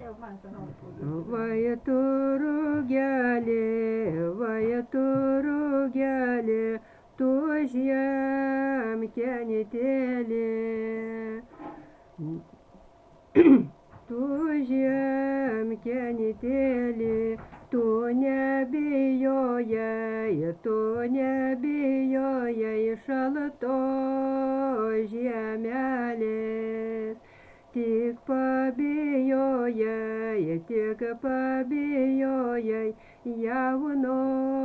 Vajatu rugelė, tu žemkenitėlė. Tu žemkenitėlė, tu nebijojai šalto žemelės. Tik pabijojai jauno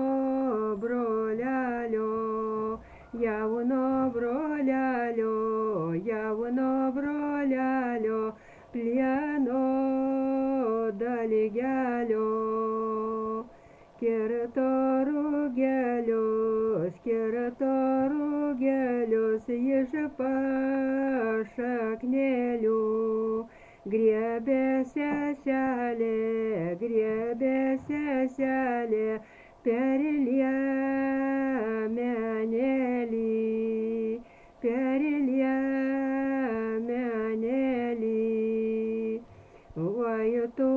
brolelio, plieno dalgelio. Skirto rugelius iš pašaknėlių. Griebė seselė per liemenėlį. Vajatu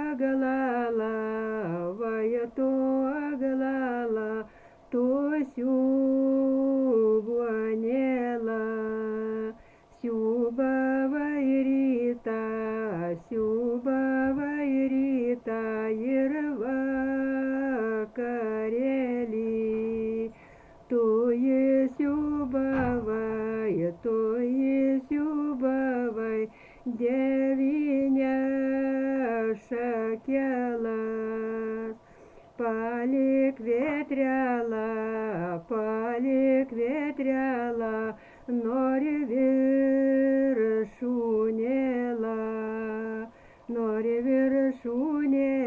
aglala, tu siūbuonėla. Siūbavai rytą ir vakarėlį. Tu įsiūbavai devynias šakelas. Palik vėtrelą, nori viršūnėlą.